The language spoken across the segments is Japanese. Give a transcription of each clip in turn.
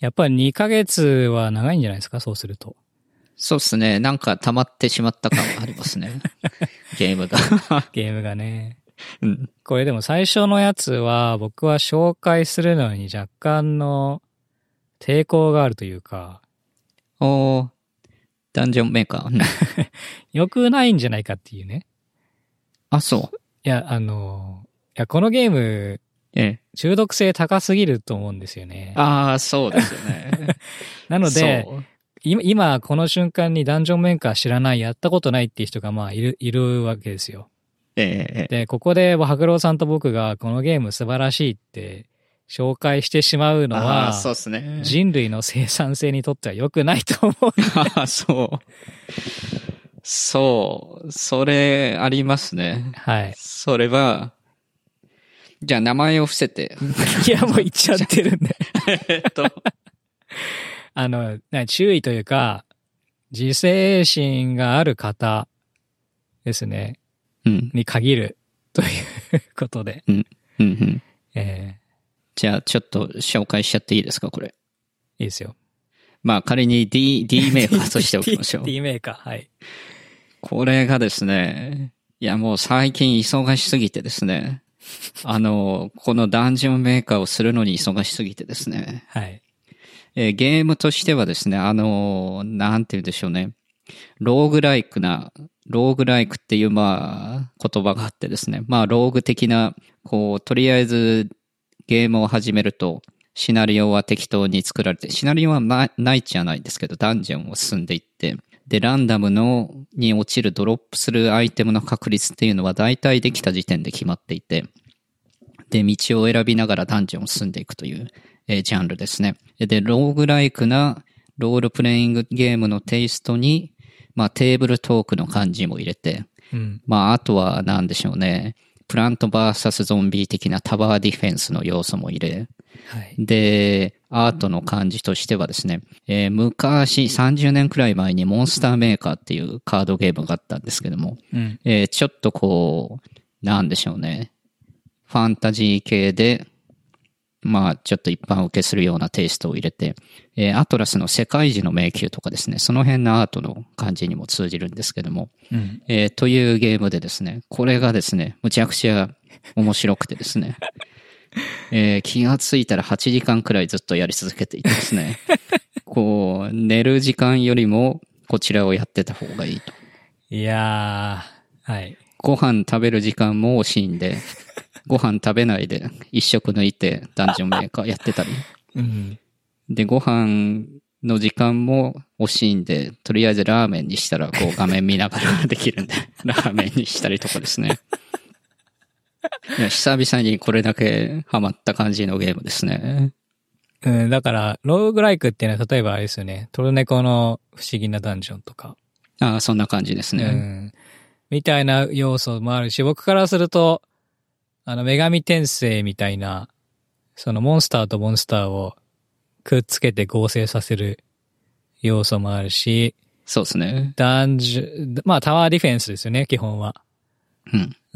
やっぱり2ヶ月は長いんじゃないですか、そうすると。 そうですね。なんか溜まってしまった感はありますね。ゲームが。 ゲームがね。 うん。 これでも最初のやつは僕は紹介するのに若干の抵抗があるというか。 おー、ダンジョンメーカー。うん、 良くないんじゃないかっていうね。 あ、そう。 いや、このゲーム、 ええ。 中毒性高すぎると思うんですよね。 ああ、そうですよね。 なので、 そう。 今この瞬間にダンジョンメーカー知らない、やったことないっていう人がまあいるわけですよ。 ええ。 で、ここで白郎さんと僕がこのゲーム素晴らしいって紹介してしまうのは、 そうですね。 人類の生産性にとっては良くないと思う。 ああ、そう。そう。それありますね。 はい。 それは、じゃあ名前を伏せて。 いや、もう言っちゃってるんで。 えっと、 注意というか、自制心がある方ですね。 うん。 に限るということで。 うん。うん。うん。 えじゃあちょっと紹介しちゃっていいですか、これ。 いいですよ。 まあ仮に D メーカーとしておきましょう。 D メーカー、はい。 これがですね、いやもう最近忙しすぎてですね、このダンジョンメーカーをするのに忙しすぎてですね、 はい。 ゲームとしてはですね、なんて言うんでしょうね、ローグライクっていうまあ言葉があってですね、まあローグ的な、こう、とりあえずゲームを始めると、シナリオは適当に作られて、シナリオはないじゃないんですけど、ダンジョンを進んでいって、で、ランダムに落ちるドロップするアイテムの確率っていうのは大体できた時点で決まっていて、で、道を選びながらダンジョンを進んでいくという、ジャンルですね。で、ローグライクなロールプレイングゲームのテイストに、まあテーブルトークの感じも入れて、 うん。 まああとは何でしょうね。プラントバーサスゾンビ的なタワーディフェンスの要素も入れ、 はい。 で、アートの感じとしてはですね、昔30年くらい前にモンスターメーカーっていうカードゲームがあったんですけども、 うん。 ちょっとこう、なんでしょうね。ファンタジー系で、まあ、ちょっと一般受けするようなテイストを入れて、アトラスの世界樹の迷宮とかですね、その辺のアートの感じにも通じるんですけども、 うん。 というゲームでですね、これがですね、むちゃくちゃ面白くてですね、気がついたら8時間くらいずっとやり続けていてですね、こう、寝る時間よりもこちらをやってた方がいいと。 いやー、はい。 ご飯食べる時間も惜しいんで、ご飯食べないで一食抜いてダンジョンメーカーやってたり。 うん。 で、ご飯の時間も惜しいんで、とりあえずラーメンにしたらこう画面見ながらできるんで、ラーメンにしたりとかですね。いや、久々にこれだけハマった感じのゲームですね。 うん、だから、ローグライクっていうのは例えばあれですよね。トルネコの不思議なダンジョンとか。 ああ、そんな感じですね。 うん。みたいな要素もあるし、僕からすると、女神転生みたいな、そのモンスターとモンスターをくっつけて合成させる要素もあるし、 そうですね。 まあタワーディフェンスですよね、基本は。 うん。 うん。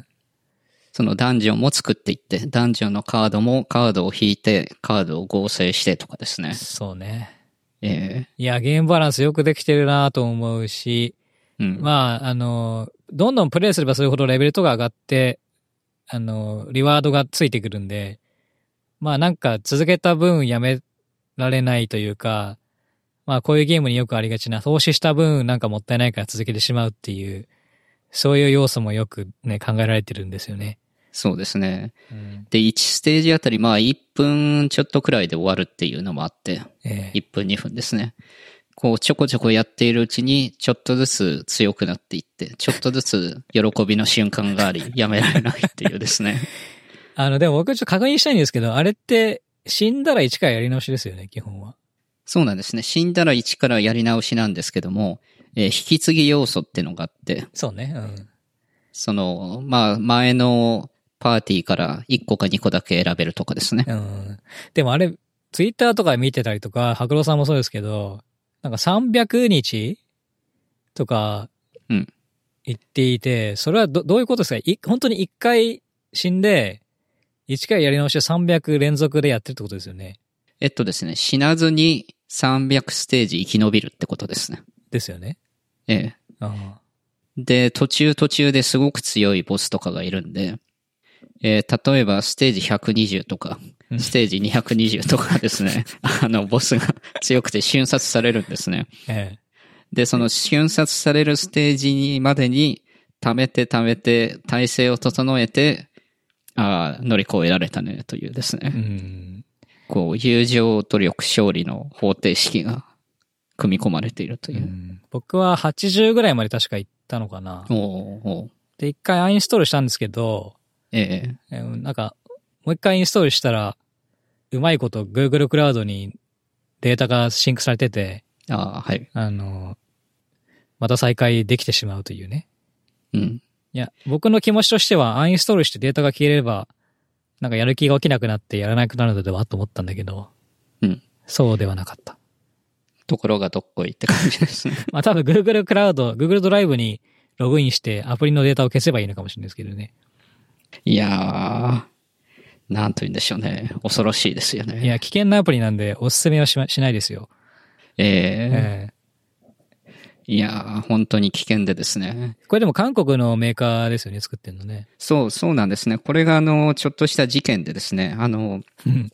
そのダンジョンも作っていって、ダンジョンのカードを引いて、カードを合成してとかですね。 そうね。 えいや、ゲームバランスよくできてるなと思うし、 うん。 まあ、どんどんプレイすればするほどレベルとか上がって、リワードがついてくるんで、まあなんか続けた分やめられないというか、まあこういうゲームによくありがちな、投資した分なんかもったいないから続けてしまうっていう、そういう要素もよくね、考えられてるんですよね。 そうですね。 うん、 で、1ステージあたり、まあ1分ちょっとくらいで終わるっていうのもあって、1分2分ですね。こうちょこちょこやっているうちに、ちょっとずつ強くなっていって、ちょっとずつ喜びの瞬間があり、やめられないっていうですね。 でも僕ちょっと確認したいんですけど、あれって死んだら一からやり直しですよね、基本は。 そうなんですね。死んだら1からやり直しなんですけども、引き継ぎ要素ってのがあって、 そうね。うん。 まあ、前のパーティーから1個か2個だけ選べるとかですね。 うん。でもあれ、ツイッターとか見てたりとか、白郎さんもそうですけど、なんか300日とか言っていて、それはどういうことですか？本当に1回死んで、1回やり直しを300連続でやってるってことですよね。 ですね、死なずに300ステージ生き延びるってことですね。 ですよね。 ええ。 ああ。 で、途中ですごく強いボスとかがいるんで、例えばステージ120とか、ステージ220とかですね、ボスが強くて瞬殺されるんですね。 ええ。 で、その瞬殺されるステージにまでに、貯めて、体勢を整えて、乗り越えられたね、というですね。こう、友情、努力、勝利の方程式が組み込まれているという。 僕は80ぐらいまで確か行ったのかな。で、一回アインストールしたんですけど、なんか、もう一回インストールしたら、うまいこと Google クラウドにデータがシンクされてて、 はい。 また再開できてしまうというね。 うん。 いや、僕の気持ちとしては、アインストールしてデータが消えれば、なんかやる気が起きなくなってやらなくなるのではと思ったんだけど、そうではなかった。 ところがどっこいって感じですね。 まあ多分 Google クラウド、Google ドライブにログインしてアプリのデータを消せばいいのかもしれないですけどね。 いやー、なんと言うんでしょうね。恐ろしいですよね。 いや、危険なアプリなんでおすすめはしないですよ。 いやー、本当に危険でですね。 これでも韓国のメーカーですよね、作ってんのね。 そうなんですね。これがちょっとした事件でですね、も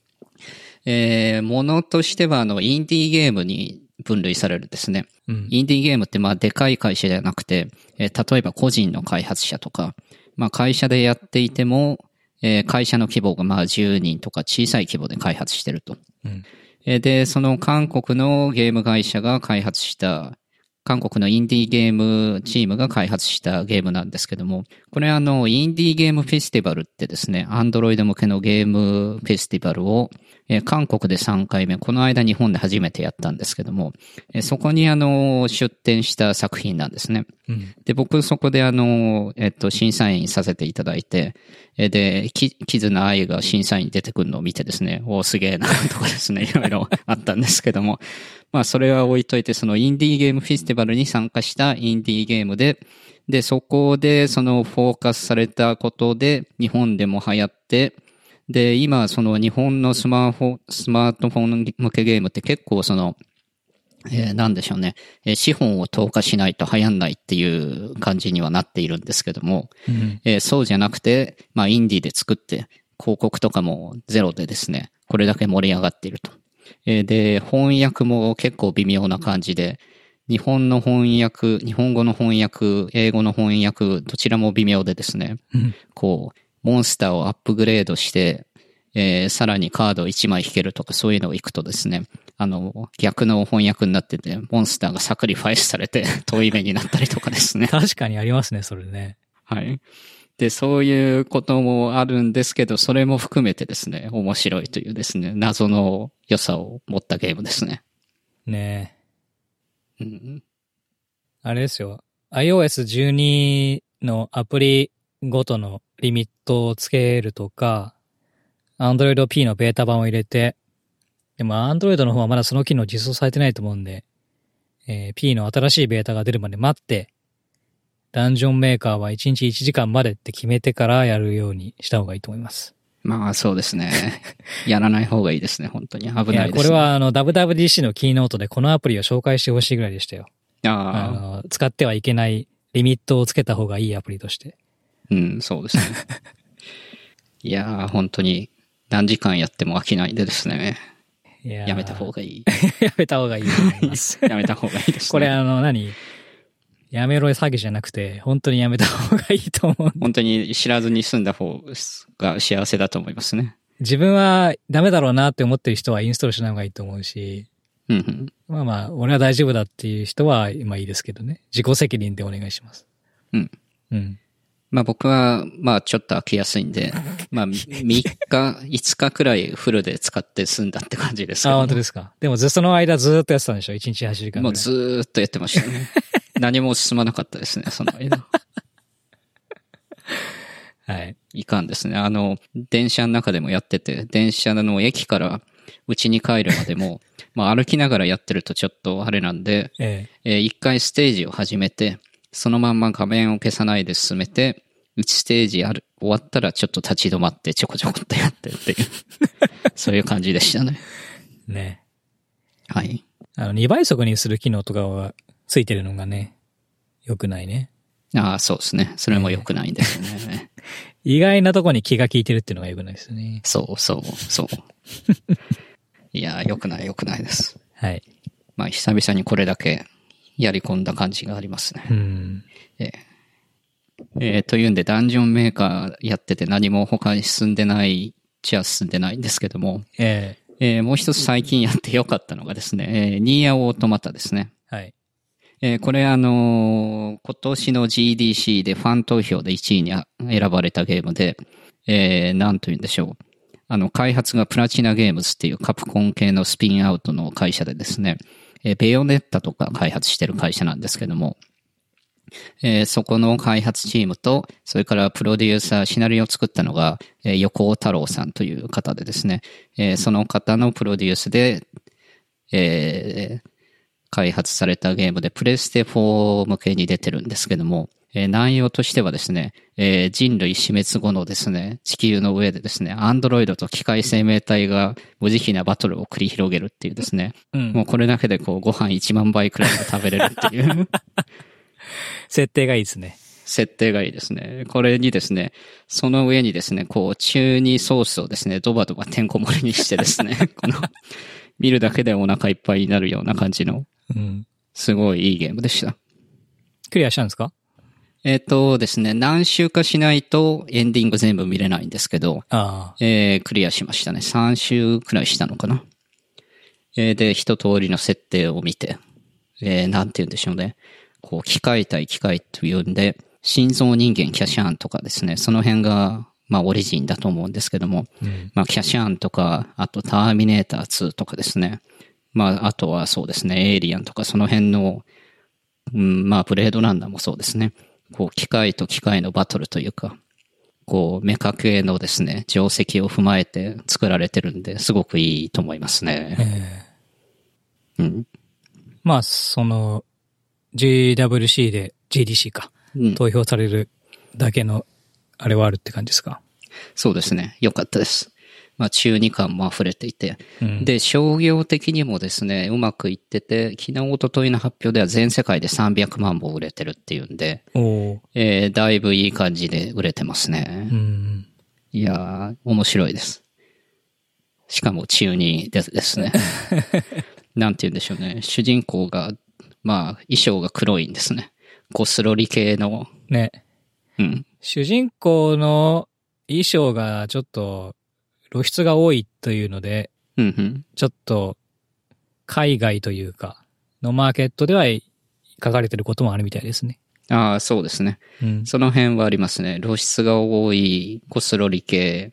のとしてはインディーゲームに分類されるですね。インディーゲームってでかい会社じゃなくて、例えば個人の開発者とか、会社でやっていても、会社の規模が10人とか小さい規模で開発してると。で、その韓国のゲーム会社が開発した韓国のインディーゲームチームが開発したゲームなんですけども、これインディーゲームフェスティバルってですね、アンドロイド向けのゲームフェスティバルを、韓国で3回目、この間日本で初めてやったんですけども、そこに出展した作品なんですね。で、僕そこで審査員させていただいて、で、キズナアイが審査員に出てくるのを見てですね、すげえな、とかですね、いろいろあったんですけども、それは置いといて、そのインディーゲームフェスティバルに参加したインディーゲームで、そこでそのフォーカスされたことで、日本でも流行って、で、今、その日本のスマートフォン向けゲームって結構なんでしょうね、資本を投下しないと流行んないっていう感じにはなっているんですけども、そうじゃなくて、インディーで作って、広告とかもゼロでですね、これだけ盛り上がっていると。で、翻訳も結構微妙な感じで、日本語の翻訳、英語の翻訳、どちらも微妙でですね、こう、モンスターをアップグレードして、さらにカードを1枚引けるとかそういうのを行くとですね、逆の翻訳になってて、モンスターがサクリファイスされて遠い目になったりとかですね。 確かにありますね、それね。 はい。で、そういうこともあるんですけど、それも含めてですね、面白いというですね、謎の良さを持ったゲームですね。 ねえ。あれですよ。iOS12 のアプリごとのリミットをつけるとか、Android P のベータ版を入れて、でも Android の方はまだその機能実装されてないと思うんで、P の新しいベータが出るまで待って、ダンジョンメーカーは1日1時間までって決めてからやるようにした方がいいと思います。 そうですね。やらない方がいいですね、本当に。危ないですね。いや、 これはWWDC のキーノートでこのアプリを紹介してほしいぐらいでしたよ。使ってはいけないリミットをつけた方がいいアプリとして。 そうですね。いやー、本当に何時間やっても飽きないでですね。やめた方がいい。 やめた方がいいと思います。 やめた方がいいですね。 これやめろ詐欺じゃなくて、本当にやめた方がいいと思う。 本当に知らずに済んだ方が幸せだと思いますね。 自分はダメだろうなって思ってる人はインストールしない方がいいと思うし、俺は大丈夫だっていう人は今いいですけどね。自己責任でお願いします。 僕は、ちょっと飽きやすいんで、3日、5日くらいフルで使って済んだって感じですけど。 本当ですか。でもその間ずーっとやってたんでしょ ?1 日8時間。 もうずーっとやってましたね。何も進まなかったですね、その間。 はい。 いかんですね。電車の中でもやってて、電車の駅から家に帰るまでも、歩きながらやってるとちょっとあれなんで、一回ステージを始めて、そのまんま画面を消さないで進めて、1ステージ終わったらちょっと立ち止まってちょこちょこっとやってっていう、そういう感じでしたね。 ね。 はい。 2倍速にする機能とかはついてるのがね、良くないね。 ああ、そうですね。それも良くないんですよね。 意外なとこに気が利いてるっていうのが良くないですね。 そう。いや、良くないです。 はい。 まあ、久々にこれだけやり込んだ感じがありますね。 うん。 というんで、ダンジョンメーカーやってて何も他に進んでないじゃ進んでないんですけども、もう一つ最近やって良かったのがですね、ニーアオートマタですね。 はい。 これ今年の GDC でファン投票で1位に選ばれたゲームで、なんと言うんでしょう。開発がプラチナゲームズっていうカプコン系のスピンアウトの会社でですね、ベヨネッタとか開発してる会社なんですけども、そこの開発チームと、それからプロデューサー、シナリオを作ったのが、横尾太郎さんという方でですね、その方のプロデュースで、開発されたゲームで、プレステ4向けに出てるんですけども、内容としてはですね、人類死滅後のですね、地球の上でですね、アンドロイドと機械生命体が無慈悲なバトルを繰り広げるっていうですね、もうこれだけでご飯1万杯くらいで食べれるっていう。 設定がいいですね。 設定がいいですね。これにですね、その上にですね、中にソースをですね、ドバドバてんこ盛りにしてですね、見るだけでお腹いっぱいになるような感じの、すごいいいゲームでした。 クリアしたんですか？ ですね、何周かしないとエンディング全部見れないんですけど、クリアしましたね。3周くらいしたのかな。で、一通りの設定を見て、なんて言うんでしょうね。機械対機械というんで、心臓人間キャシャーンとかですね、その辺が、まあオリジンだと思うんですけども、まあキャシャーンとか、あとターミネーター2とかですね、まああとはそうですね、エイリアンとかその辺の、まあブレードランナーもそうですね、機械と機械のバトルというか、メカ系のですね、定石を踏まえて作られてるんで、すごくいいと思いますね。 まあ、GWC で GDC か、投票されるだけのあれはあるって感じですか？ そうですね。よかったです。まあ中二感も溢れていて、で、商業的にもですね、うまくいってて、昨日一昨日の発表では全世界で300万本売れてるっていうんで、だいぶいい感じで売れてますね。いやー、面白いです。しかも中二ですね。なんて言うんでしょうね。主人公が、まあ、衣装が黒いんですね。ゴスロリ系の。 ね。主人公の衣装がちょっと露出が多いというので、ちょっと海外というか、のマーケットでは書かれてることもあるみたいですね。 ああ、そうですね。その辺はありますね。露出が多いゴスロリ系、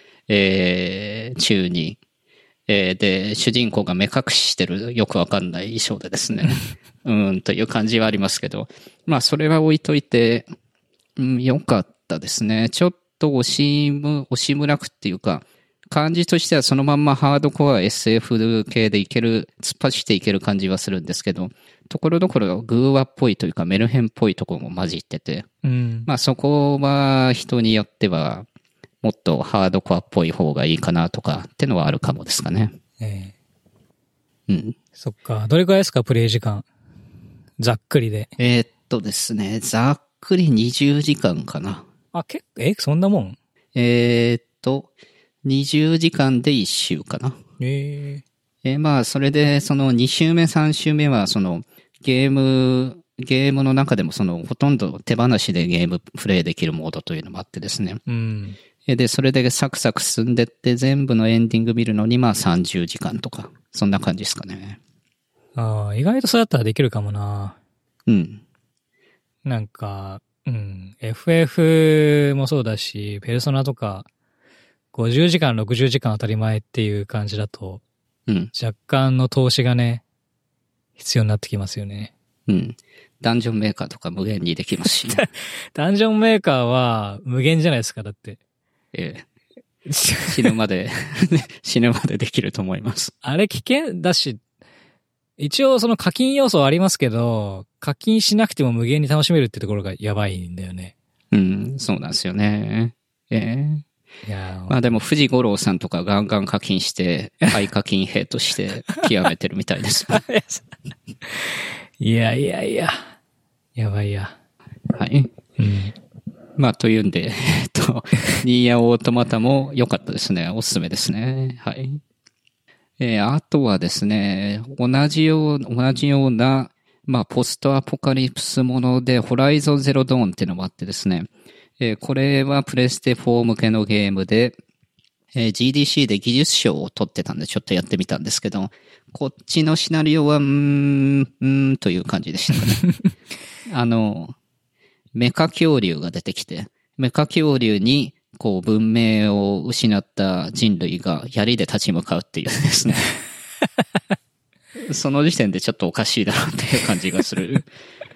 中に。で、主人公が目隠ししてるよくわかんない衣装でですね。という感じはありますけど。まあ、それは置いといて、よかったですね。ちょっと惜しむらくっていうか、感じとしてはそのまんまハードコア SF 系でいける、突っ走っていける感じはするんですけど、ところどころグーワっぽいというかメルヘンっぽいところも混じってて、まあそこは人によっては、もっとハードコアっぽい方がいいかなとかってのはあるかもですかね。 そっか。どれくらいですか、プレイ時間。ざっくりで。 ですね、ざっくり20時間かな。 あ、そんなもん 20時間で1周かな。まあ、それで、その2周目、3周目は、その、ゲームの中でも、ほとんど手放しでゲームプレイできるモードというのもあってですね。で、それでサクサク進んでって、全部のエンディング見るのに、まあ30時間とか、そんな感じですかね。 ああ、意外とそうやったらできるかもな。なんか、FF もそうだし、ペルソナとか、50時間、60時間当たり前っていう感じだと、若干の投資がね、必要になってきますよね。 ダンジョンメーカーとか無限にできますし、ね。 ダンジョンメーカーは無限じゃないですか、だって。 死ぬまでできると思います。 あれ危険だし、一応その課金要素はありますけど、課金しなくても無限に楽しめるってところがやばいんだよね。 そうなんですよね。 いやまあでも藤五郎さんとかガンガン課金して、廃課金兵として極めてるみたいです。 いやいやいや。やばいや。 はい。 うん。 まあというんで、ニーヤオートマタも良かったですね。おすすめですね。はい。あとはですね、同じような、まあポストアポカリプスもので、ホライゾンゼロドーンっていうのもあってですね、これはプレステ4向けのゲームで、GDC で技術賞を取ってたんでちょっとやってみたんですけど、こっちのシナリオは、という感じでしたね。メカ恐竜が出てきて、メカ恐竜に、こう、文明を失った人類が槍で立ち向かうっていうですね。その時点でちょっとおかしいだろうっていう感じがする。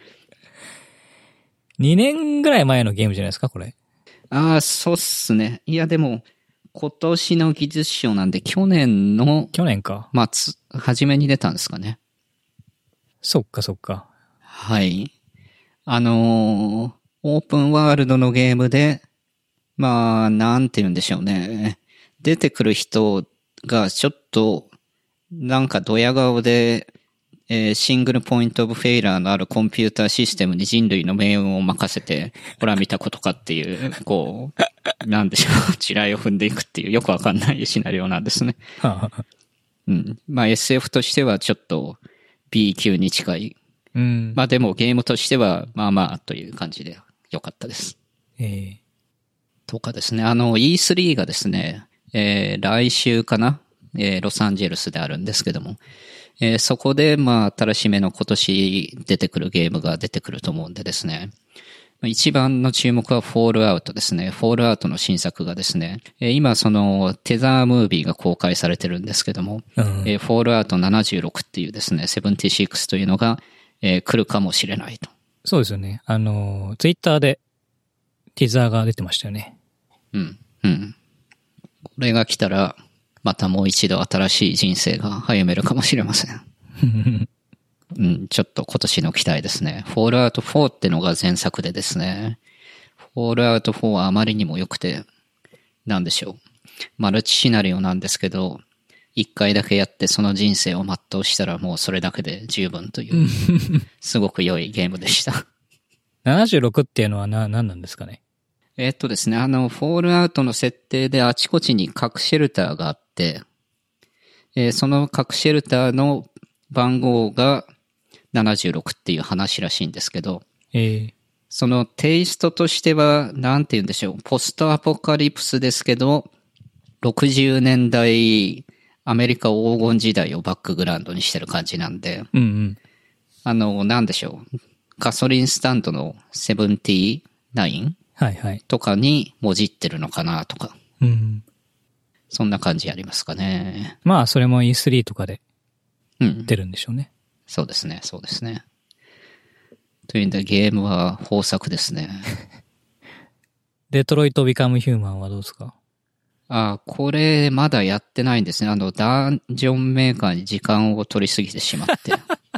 2年ぐらい前のゲームじゃないですか、これ。 ああ、そうっすね。いや、でも、今年の技術賞なんで、去年か。 初めに出たんですかね。 そっかそっか。 はい。オープンワールドのゲームで、まあ、なんて言うんでしょうね。出てくる人がちょっと、なんかドヤ顔で、シングルポイントオブフェイラーのあるコンピューターシステムに人類の命運を任せて、ほら見たことかっていう、こう、なんでしょう、地雷を踏んでいくっていうよくわかんないシナリオなんですね。うん。まあ SF としてはちょっと B 級に近い。 うん。 まあでもゲームとしてはまあまあという感じで良かったです。とかですね、E3 がですね、来週かな、ロサンゼルスであるんですけども、そこで、まあ、新しめの今年出てくるゲームが出てくると思うんでですね。一番の注目はフォールアウトですね。フォールアウトの新作がですね、今そのテザームービーが公開されてるんですけども、フォールアウト76っていうですね、76というのが、来るかもしれないと。 そうですよね。ツイッターでティザーが出てましたよね。 うん。うん。これが来たら、またもう一度新しい人生が歩めるかもしれません。うん、ちょっと今年の期待ですね。フォールアウト4ってのが前作でですね。フォールアウト4はあまりにも良くて、なんでしょう。マルチシナリオなんですけど、一回だけやってその人生を全うしたらもうそれだけで十分という、すごく良いゲームでした。 76っていうのは何なんですかね。 ですね、フォールアウトの設定であちこちに核シェルターがあって、その核シェルターの番号が76っていう話らしいんですけど、そのテイストとしては、なんて言うんでしょう、ポストアポカリプスですけど、60年代アメリカ黄金時代をバックグラウンドにしてる感じなんで、なんでしょう、ガソリンスタンドの79とかにもじってるのかなとか。そんな感じありますかね。 まあ、それも E3 とかで出るんでしょうね。 そうですね、そうですね。というんで、ゲームは豊作ですね。 デトロイト・ビカム・ヒューマンはどうですか？ これまだやってないんですね。ダンジョンメーカーに時間を取りすぎてしまって。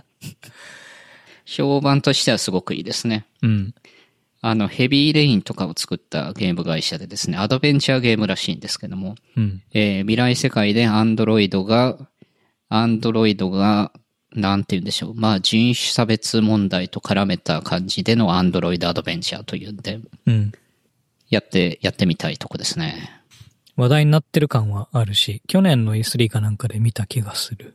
評判としてはすごくいいですね。 うん。 ヘビーレインとかを作ったゲーム会社でですね、アドベンチャーゲームらしいんですけども、未来世界でアンドロイドが、なんて言うんでしょう。まあ人種差別問題と絡めた感じでのアンドロイドアドベンチャーというんで、やってみたいとこですね。 話題になってる感はあるし、去年の E3 かなんかで見た気がする。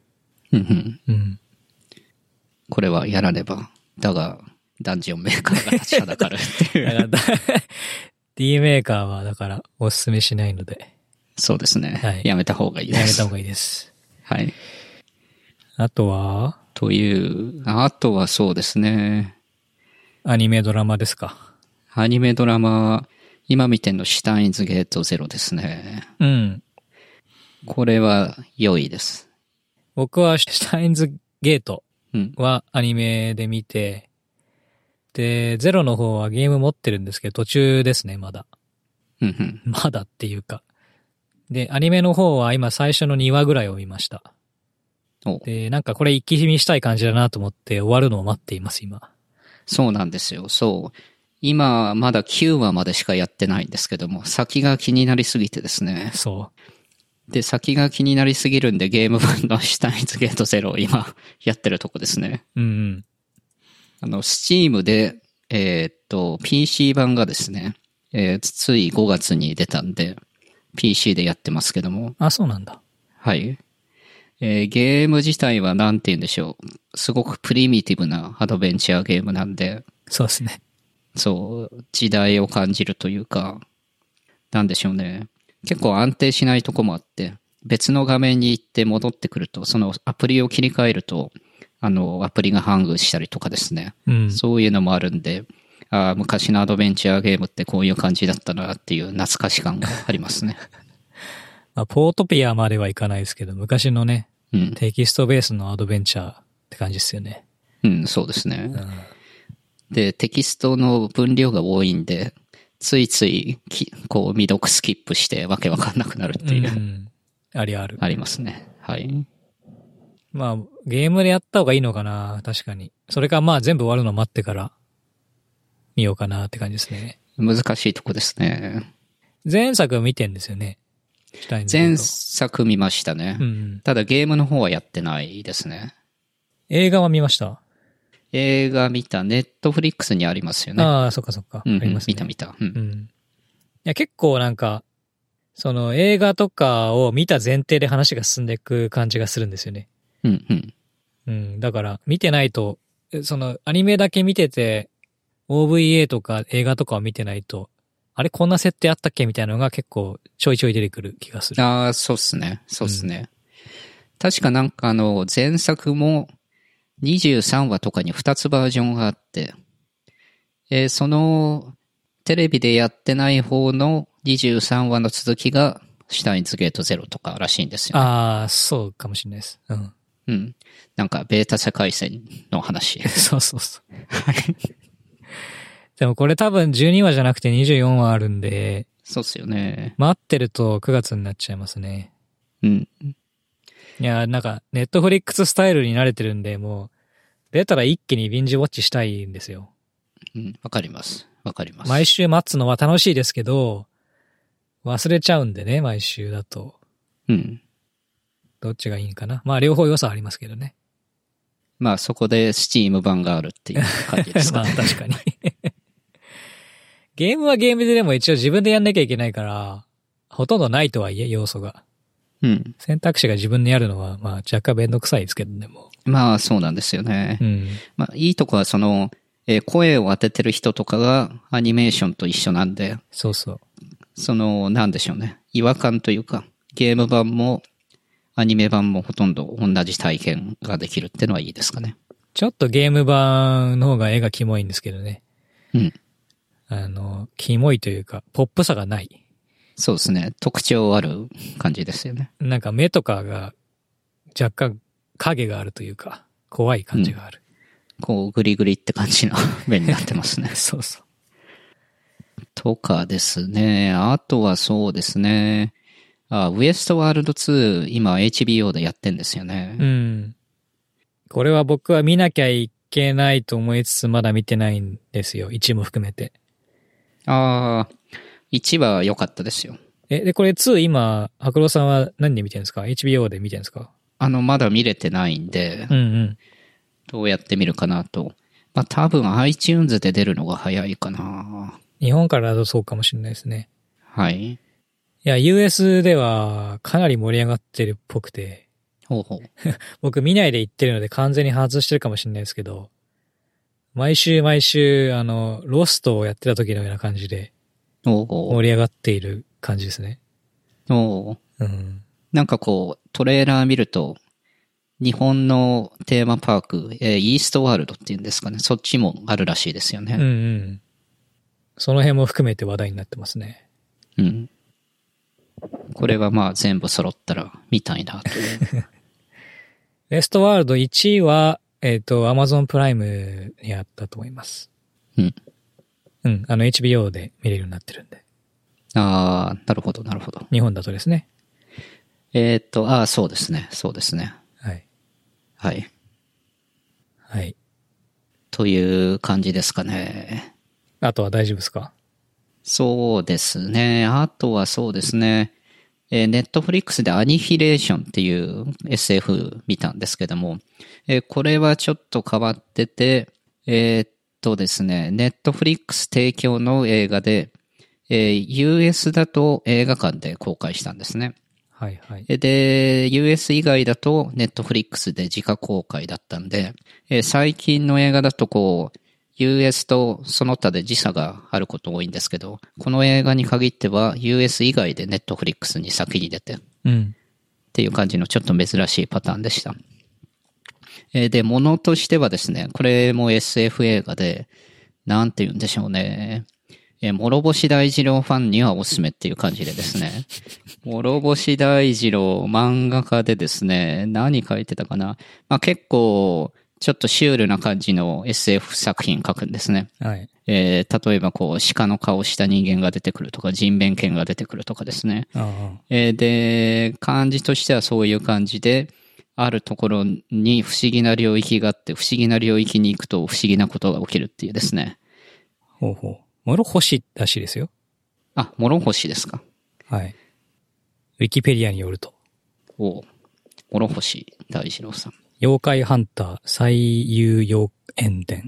これはやらねば。だが、ダンジョンメーカーが立ちはだかるっていう。 D メーカーはだからおすすめしないので。 そうですね。 はい、 やめた方がいいです。 やめた方がいいです。 はい。 あとはそうですね。 アニメドラマですか。 アニメドラマ、今見てんのシュタインズゲートゼロですね。これは良いです。 僕はシュタインズゲートはアニメで見て、で、ゼロの方はゲーム持ってるんですけど、途中ですね、まだ。まだっていうか。で、アニメの方は今最初の2話ぐらいを見ました。で、なんかこれ一気見したい感じだなと思って終わるのを待っています、今。 そうなんですよ。そう。 今、まだ9話までしかやってないんですけども、先が気になりすぎてですね。 そで、先が気になりすぎるんで、ゲーム版のシュタインズゲート0を今、やってるとこですね。 う。うんうん。 スチームで、PC 版がですね、つい5月に出たんで、PC でやってますけども。 あ、そうなんだ。 はい。ゲーム自体はなんて言うんでしょう。すごくプリミティブなアドベンチャーゲームなんで、 そうですね。 そう、時代を感じるというか、なんでしょうね。結構安定しないとこもあって、別の画面に行って戻ってくると、そのアプリを切り替えると、アプリがハングしたりとかですね。 うん。 そういうのもあるんで、昔のアドベンチャーゲームってこういう感じだったなっていう懐かし感がありますね。 まあ、ポートピアまではいかないですけど、昔のね、 うん。 テキストベースのアドベンチャーって感じですよね。 うん、そうですね。 うん。 で、テキストの分量が多いんで、ついついこう、未読スキップしてわけわかんなくなるっていう、 うん。ありある。 ありますね。はい。 まあ、ゲームでやった方がいいのかな、確かに。それかまあ全部終わるの待ってから見ようかなって感じですね。 難しいとこですね。 前作見てんですよね。シュタインズゲー前ト。 作見ましたね。 うん。 ただゲームの方はやってないですね。 映画は見ました。 映画見た、ネットフリックスにありますよね。 ああ、そっかそっか。 うん、 ありますね。 見た。うんうん。いや、結構なんか、その映画とかを見た前提で話が進んでいく感じがするんですよね。 うん、うん。 うん。だから、見てないと、そのアニメだけ見てて、OVA とか映画とかを見てないと、あれこんな設定あったっけみたいなのが結構ちょいちょい出てくる気がする。 ああ、そうっすね。そうっすね。確かなんか前作も23話とかに2つバージョンがあって、そのテレビでやってない方の23話の続きがシュタインズゲート0とからしいんですよね。 ああ、そうかもしれないです。うん。 うん。なんかベータ世界線の話。 そうそうそう。でもこれ多分12話じゃなくて24話あるんで、 そうっすよね。 待ってると9月になっちゃいますね。 うん。 いや、なんか、ネットフリックススタイルに慣れてるんで、もう、出たら一気にビンジウォッチしたいんですよ。 うん。わかります。わかります。 毎週待つのは楽しいですけど、忘れちゃうんでね、毎週だと。 うん。 どっちがいいんかな。まあ、両方良さありますけどね。 まあそこでスチーム版があるっていう感じですかまあ、 ね。 確かに。ゲームはゲームででも一応自分でやんなきゃいけないから、ほとんどないとはいえ、要素が。 うん。 選択肢が自分でやるのは、まあ、若干めんどくさいですけどね、もまあそうなんですよね。 う。うん。 まあいいとこは声を当ててる人とかがアニメーションと一緒なんで、 そうそう。 なんでしょうね。違和感というか、ゲーム版もアニメ版もほとんど同じ体験ができるっていうのはいいですかね。 ちょっとゲーム版の方が絵がキモいんですけどね。 うん。 キモいというか、ポップさがない。 そうですね。特徴ある感じですよね。 なんか目とかが若干影があるというか、怖い感じがある。 こう、グリグリって感じの目になってますね。 そうそう。 とかですね。あとはそうですね。ウエストワールド2、今 HBO でやってんですよね。 うん。これは僕は見なきゃいけないと思いつつまだ見てないんですよ。1も含めて。 1は良かったですよ。 で、これ2今、白郎さんは何で見てるんですか？ HBO で見てるんですか？ まだ見れてないんで、 うんうん。 どうやって見るかなと。まあ、多分 iTunes で出るのが早いかな。 日本からだとそうかもしれないですね。 はい。 いや、US ではかなり盛り上がってるっぽくて、 ほうほう。 僕見ないで行ってるので完全に外してるかもしれないですけど、毎週、ロストをやってた時のような感じで盛り上がっている感じですね。うん。 なんかこう、トレーラー見ると、日本のテーマパーク、イーストワールドっていうんですかね。そっちもあるらしいですよね。 うんうん。その辺も含めて話題になってますね。 うん。これはまあ全部揃ったら見たいなという。 ウエストワールド1位は、Amazon プライムにあったと思います。 うん。 うん。HBO で見れるようになってるんで。 なるほど、なるほど。 日本だとですね。 そうですね。そうですね。 はい。 はい。 はい。 という感じですかね。 あとは大丈夫ですか？ そうですね。あとはそうですね。ネットフリックスでアニヒレーションっていう SF 見たんですけども、これはちょっと変わってて、ですね、ネットフリックス提供の映画で、US だと映画館で公開したんですね。 はいはい。 で、US 以外だとネットフリックスで自家公開だったんで、最近の映画だとUS とその他で時差があること多いんですけど、この映画に限っては US 以外でネットフリックスに先に出て、っていう感じのちょっと珍しいパターンでした。で、ものとしてはですね、これも SF 映画で、なんて言うんでしょうね。諸星大二郎ファンにはおすすめっていう感じでですね。諸星大二郎漫画家でですね、何書いてたかな。まあ、結構、ちょっとシュールな感じの SF 作品書くんですね。 はい。 例えば鹿の顔した人間が出てくるとか、人面犬が出てくるとかですね。で、感じとしてはそういう感じで、あるところに不思議な領域があって、不思議な領域に行くと不思議なことが起きるっていうですね。 ほうほう。諸星らしいですよ。 あ、諸星ですか。 はい。ウィキペディアによると。 諸星大二郎さん。 妖怪ハンター最有妖艶伝。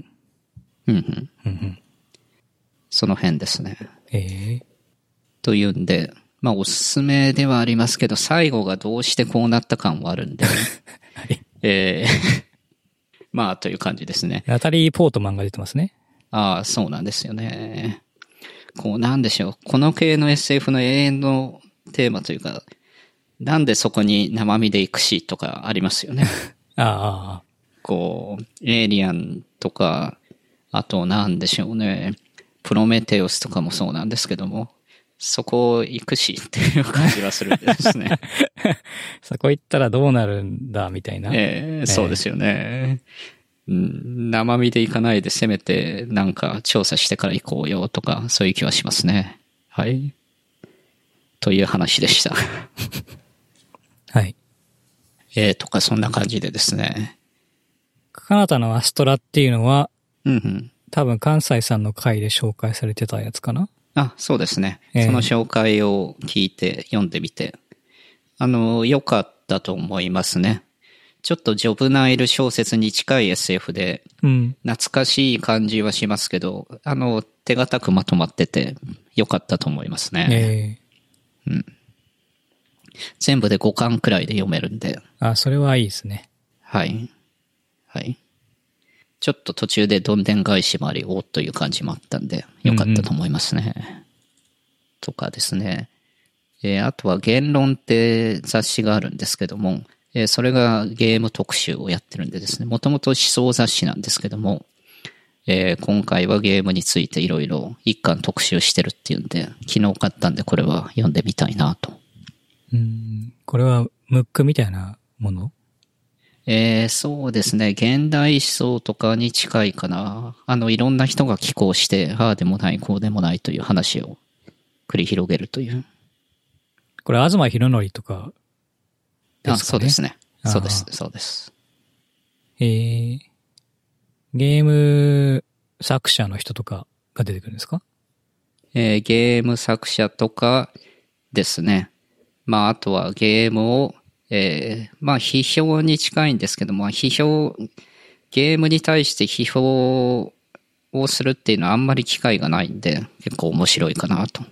その辺ですね。というんで、まあおすすめではありますけど、最後がどうしてこうなった感はあるんで、はい、まあという感じですね。 ナタリー・ポートマンが出てますね。 ああ、そうなんですよね。なんでしょう。この系の SF の永遠のテーマというか、なんでそこに生身で行くしとかありますよね。エイリアンとか、あとなんでしょうね。プロメテウスとかもそうなんですけども、そこ行くしっていう感じはするんですね。 そこ行ったらどうなるんだみたいな。 そうですよね。生身で行かないでせめてなんか調査してから行こうよとかそういう気はしますね。はい。という話でした。 はい。 とかそんな感じでですね。 カナダのアストラっていうのは、 多分関西さんの回で紹介されてたやつかな？ あ、そうですね。その紹介を聞いて読んでみて、良かったと思いますね。ちょっとジョブナイル小説に近い SF で、懐かしい感じはしますけど、手堅くまとまってて良かったと思いますね。全部で5巻くらいで読めるんで。 それはいいですね。 はい。はい。ちょっと途中でどんでん返しもあり、という感じもあったんで、良かったと思いますね。とかですね。あとは言論って雑誌があるんですけども、それがゲーム特集をやってるんでですね、もともと思想雑誌なんですけども、今回はゲームについていろいろ一巻特集してるっていうんで、昨日買ったんでこれは読んでみたいなと。 これはムックみたいなもの？ そうですね。現代思想とかに近いかな。いろんな人が寄稿して、ああでもない、こうでもないという話を繰り広げるという。 これ、東博則とかですかね？ そうですね。そうです、そうです。 ゲーム作者の人とかが出てくるんですか？ ゲーム作者とかですね。まあ、あとはゲームを、まあ、批評に近いんですけども、ゲームに対して批評をするっていうのはあんまり機会がないんで、結構面白いかなと。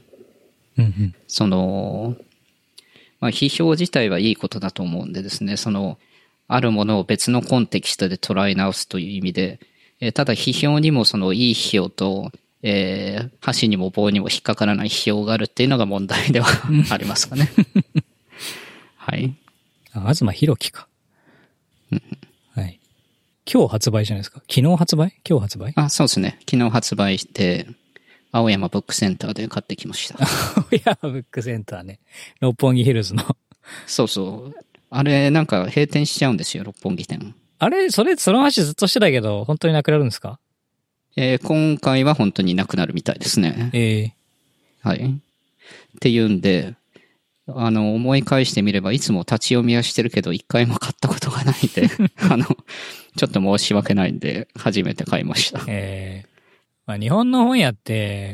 まあ、批評自体はいいことだと思うんでですね、あるものを別のコンテキストで捉え直すという意味で、ただ批評にもいい批評と、箸にも棒にも引っかからない批評があるっていうのが問題ではありますかね。はい。 東博樹か。はい。今日発売じゃないですか。昨日発売？今日発売？ そうですね。昨日発売して、青山ブックセンターで買ってきました。 青山ブックセンターね。六本木ヒルズの。 そうそう。あれ、なんか閉店しちゃうんですよ、六本木店。 あれ、その話ずっとしてたけど、本当になくなるんですか？ 今回は本当になくなるみたいですね。はい。っていうんで、思い返してみればいつも立ち読みはしてるけど、一回も買ったことがないんで、ちょっと申し訳ないんで、初めて買いました。 まあ日本の本屋って、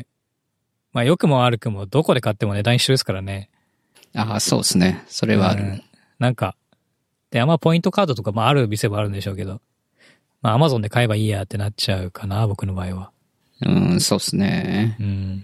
まあ良くも悪くもどこで買っても値段一緒ですからね。 ああ、そうですね。それはある。 なんか、で、ポイントカードとかある店もあるんでしょうけど、まあ Amazon で買えばいいやってなっちゃうかな、僕の場合は。 そうですね。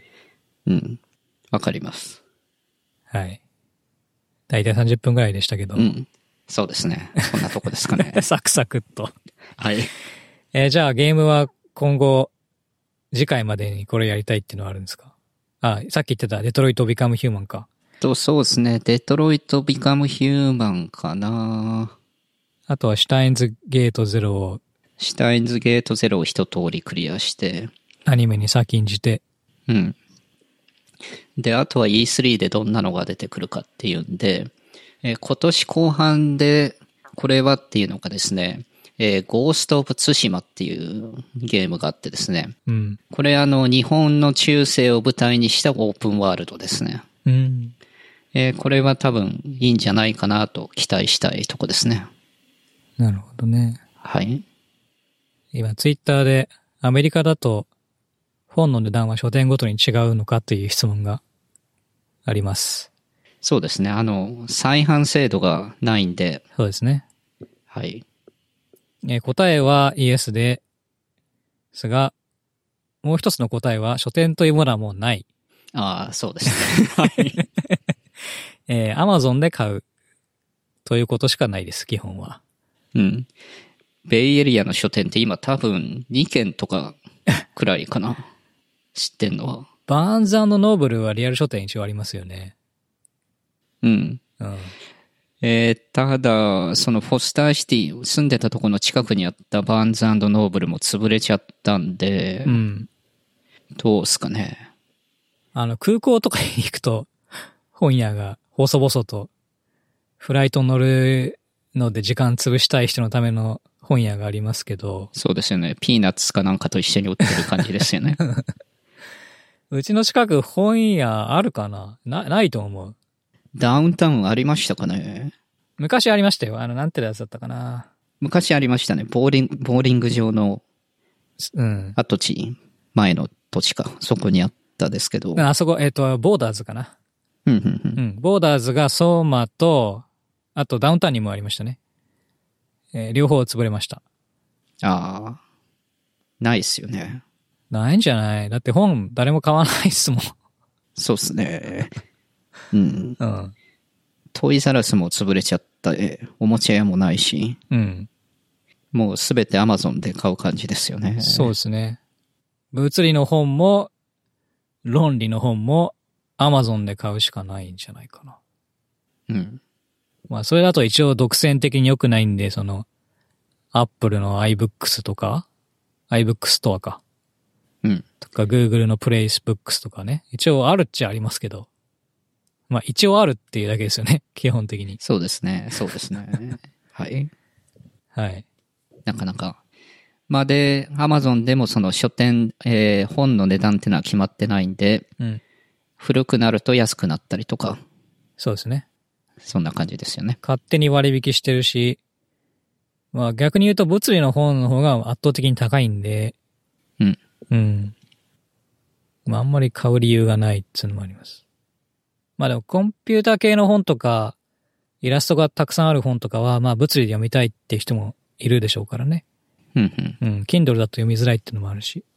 わかります。 はい。だいたい30分ぐらいでしたけど。 そうですね。こんなとこですかね。 サクサクっと。 はい。 じゃあゲームは今後、次回までにこれやりたいっていうのはあるんですか？さっき言ってたデトロイトビカムヒューマンか。 そうですね。デトロイトビカムヒューマンかな。 あとはシュタインズゲートゼロを。 シュタインズゲートゼロを一通りクリアして。 アニメに先んじて。 で、あとは E3 でどんなのが出てくるかっていうんで、今年後半で、これはっていうのがですね、ゴースト・オブ・ツシマっていうゲームがあってですね。これ日本の中世を舞台にしたオープンワールドですね。これは多分いいんじゃないかなと期待したいとこですね。 なるほどね。 はい。 今ツイッターでアメリカだと本の値段は書店ごとに違うのかという質問があります。 そうですね。再販制度がないんで。 そうですね。 はい。 答えはイエスですが、もう一つの答えは書店というものはもうない。 ああ、そうですね。はい。 Amazon で買うということしかないです、基本は。 ベイエリアの書店って今多分2軒とかくらいかな。知ってんのは。 バーンズ&ノーブルはリアル書店一応ありますよね。 ただ、そのフォスターシティ、住んでたところの近くにあったバーンズ&ノーブルも潰れちゃったんで、どうすかね。 空港とかに行くと、本屋が細々と、フライト乗るので時間潰したい人のための本屋がありますけど。 そうですよね。ピーナッツかなんかと一緒に売ってる感じですよね。 うちの近く本屋あるかな？ないと思う。 ダウンタウンありましたかね？ 昔ありましたよ。なんてやつだったかな。 昔ありましたね。ボーリング場の跡地、前の土地か。そこにあったですけど。 あそこ、ボーダーズかな。ボーダーズが相馬と、あとダウンタウンにもありましたね。両方潰れました。 ああ。ないっすよね。 ないんじゃない？だって本誰も買わないっすもん。 そうっすね。トイザラスも潰れちゃった。おもちゃ屋もないし。もうすべて Amazon で買う感じですよね。 そうですね。物理の本も、論理の本も Amazon で買うしかないんじゃないかな。まあそれだと一応独占的に良くないんで、Apple の iBooks とか、iBook Store か。とか Google の Placebooks とかね。一応あるっちゃありますけど。まあ一応あるっていうだけですよね。基本的に。 そうですね。そうですね。はい。 はい。 なかなか。まあで、Amazon でもその書店、本の値段っていうのは決まってないんで、古くなると安くなったりとか。 そうですね。 そんな感じですよね。 勝手に割引してるし、まあ逆に言うと物理の本の方が圧倒的に高いんで、まああんまり買う理由がないっていうのもあります。まあでもコンピューター系の本とか、イラストがたくさんある本とかは、まあ物理で読みたいって人もいるでしょうからね。Kindle だと読みづらいっていうのもあるし。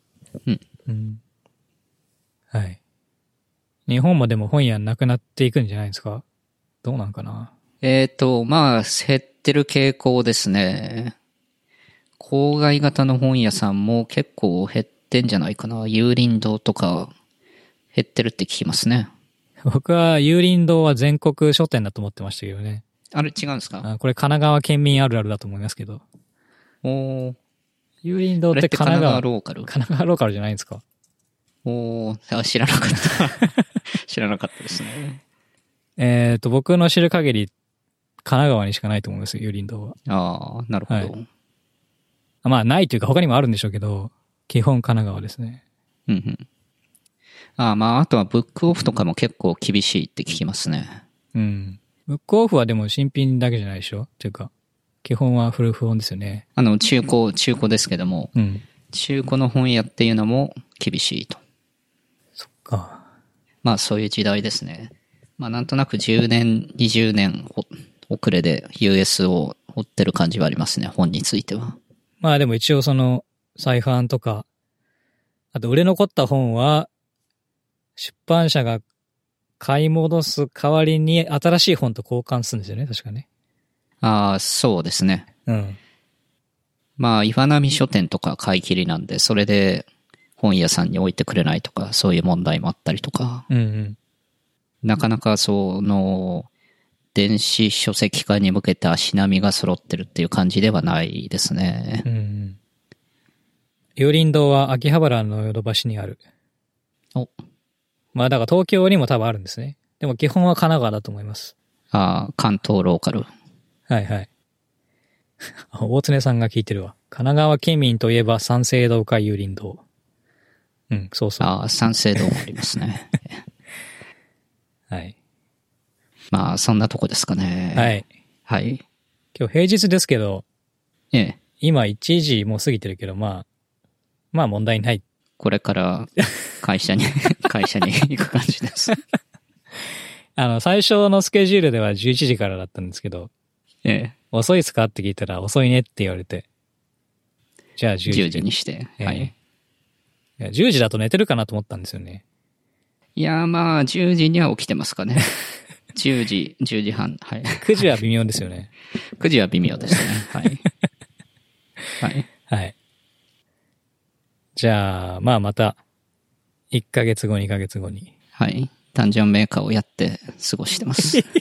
はい。日本もでも本屋なくなっていくんじゃないですか？どうなんかな？ まあ、減ってる傾向ですね。郊外型の本屋さんも結構減ってんじゃないかな。有林堂とか減ってるって聞きますね。 僕は有林堂は全国書店だと思ってましたけどね。 あれ違うんですか？ これ神奈川県民あるあるだと思いますけど。有林堂って神奈川ローカル？神奈川ローカルじゃないんですか？ 知らなかった。知らなかったですね。 僕の知る限り、神奈川にしかないと思いますよ、有林堂は。 ああ、なるほど。 まあ、ないというか他にもあるんでしょうけど、基本神奈川ですね。 まあ、あとはブックオフとかも結構厳しいって聞きますね。 ブックオフはでも新品だけじゃないでしょっていうか、基本は古本ですよね。 中古ですけども。 中古の本屋っていうのも厳しいと。 そっか。 まあそういう時代ですね。まあなんとなく10年、20年遅れで US を追ってる感じはありますね、本については。 まあでも一応その、再販とか、あと売れ残った本は、出版社が買い戻す代わりに新しい本と交換するんですよね、確かね。 ああ、そうですね。 うん。 まあ岩波書店とか買い切りなんで、それで本屋さんに置いてくれないとか、そういう問題もあったりとか。 うんうん。 なかなか電子書籍化に向けて足並みが揃ってるっていう感じではないですね。 うんうん。有林堂は秋葉原のヨドバシにある。 お。 まあだから東京にも多分あるんですね。でも基本は神奈川だと思います。 ああ、関東ローカル。 はいはい。大常さんが聞いてるわ。神奈川県民といえば三省堂か有林堂。うん、そうそう。 ああ、三省堂もありますね。 はい。 まあ、そんなとこですかね。 はい。 はい。 今日平日ですけど、 ええ。 今1時もう過ぎてるけど、まあ問題ない。 これから会社に行く感じです。 最初のスケジュールでは11時からだったんですけど、 ええ。 遅いっすかって聞いたら遅いねって言われて。じゃあ10時。 10時にして。はい。 いや10時だと寝てるかなと思ったんですよね。 いや、まあ、10時には起きてますかね。10時半。はい。 9時は微妙ですよね。 9時は微妙ですね。はい。はい。 はい。じゃあ、また、1ヶ月後、2ヶ月後に。 はい。ダンジョンメーカーをやって過ごしてます。い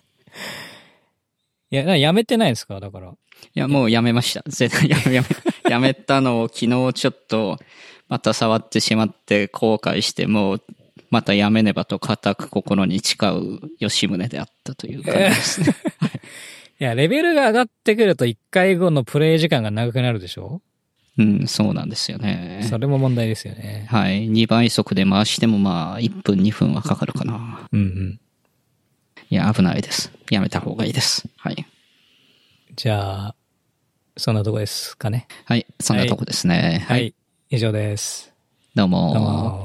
や、やめてないですかだから。 や、もうやめました。絶対やめたのを昨日ちょっと、また触ってしまって後悔して、もう、またやめねばと固く心に誓う吉宗であったという感じですね。 いや、レベルが上がってくると1回後のプレイ時間が長くなるでしょ？ うん、そうなんですよね。 それも問題ですよね。 はい。2倍速で回してもまあ、1分2分はかかるかな。 うんうん。 いや、危ないです。やめた方がいいです。はい。 じゃあ、そんなとこですかね。 はい。そんなとこですね。 はい。以上です。 どうも。 どうも。